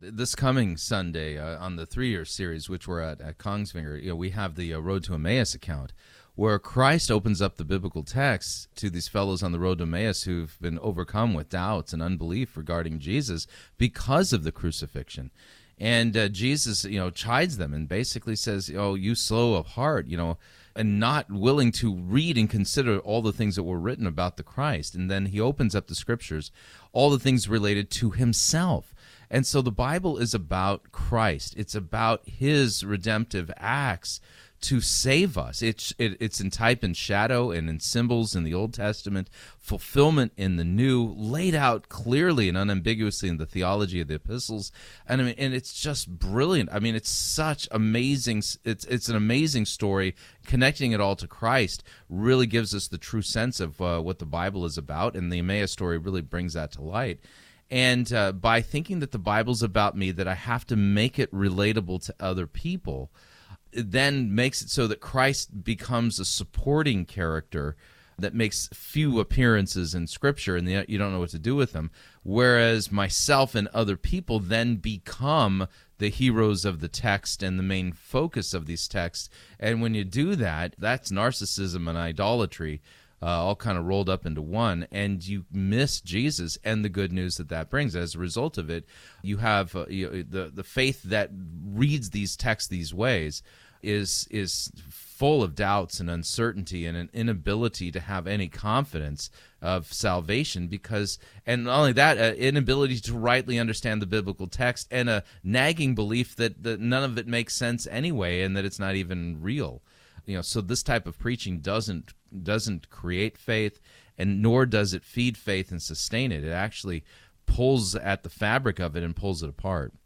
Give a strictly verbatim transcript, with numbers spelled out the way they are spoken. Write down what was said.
This coming Sunday uh, on the three-year series, which we're at at Kongsvinger, you know, we have the uh, Road to Emmaus account, where Christ opens up the biblical text to these fellows on the road to Emmaus who've been overcome with doubts and unbelief regarding Jesus because of the crucifixion. And uh, Jesus, you know, chides them and basically says, "Oh, you slow of heart, you know, and not willing to read and consider all the things that were written about the Christ." And then he opens up the scriptures, all the things related to himself. And so the Bible is about Christ. It's about his redemptive acts to save us. It's it, it's in type and shadow and in symbols in the Old Testament, fulfillment in the New, laid out clearly and unambiguously in the theology of the epistles. And I mean, and it's just brilliant. I mean, it's such amazing. It's it's an amazing story. Connecting it all to Christ really gives us the true sense of uh, what the Bible is about, and the Emmaus story really brings that to light. And uh, by thinking that the Bible's about me, that I have to make it relatable to other people, it then makes it so that Christ becomes a supporting character that makes few appearances in Scripture, and you don't know what to do with them, whereas myself and other people then become the heroes of the text and the main focus of these texts. And when you do that, that's narcissism and idolatry, Uh, all kind of rolled up into one, and you miss Jesus and the good news that that brings. As a result of it, you have uh, you know, the the faith that reads these texts these ways is is full of doubts and uncertainty and an inability to have any confidence of salvation, because, and not only that, an inability to rightly understand the biblical text, and a nagging belief that, that none of it makes sense anyway, and that it's not even real. You know, so this type of preaching doesn't doesn't create faith, and nor does it feed faith and sustain it. It actually pulls at the fabric of it and pulls it apart.